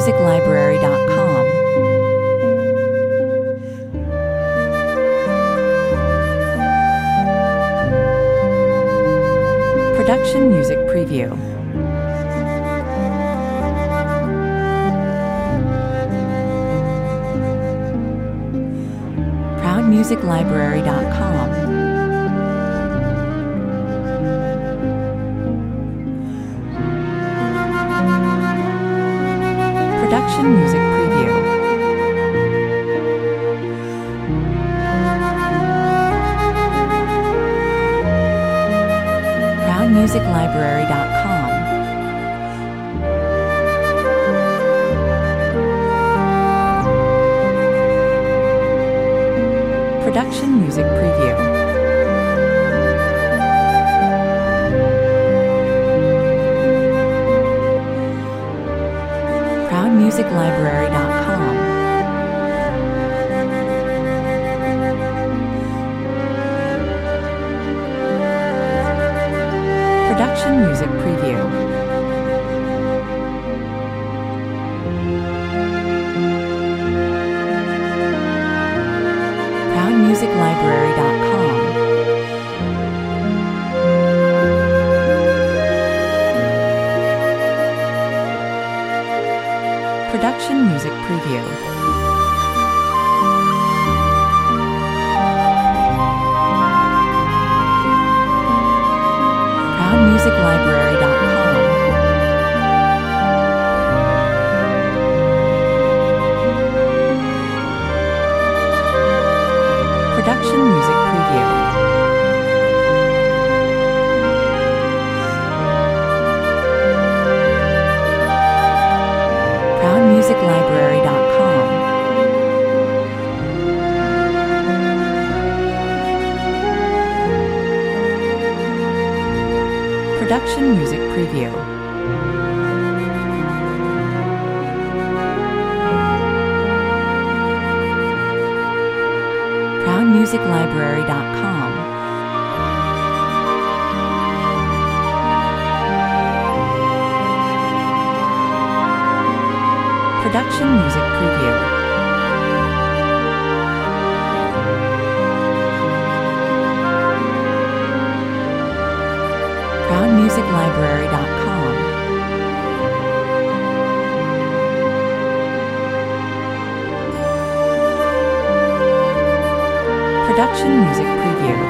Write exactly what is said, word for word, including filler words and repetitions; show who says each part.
Speaker 1: music library dot com. Production Music Preview. proud music library dot com. Production Music Preview. proud music library dot com. Production Music Preview. proud music library dot com. Production Music Preview. proud music library dot com. Production Music Preview. proud music library dot com. Production Music Preview. proud music library dot com. Production Music Preview. proud music library dot com. Production Music Preview. proud music library dot com. Production Music Preview.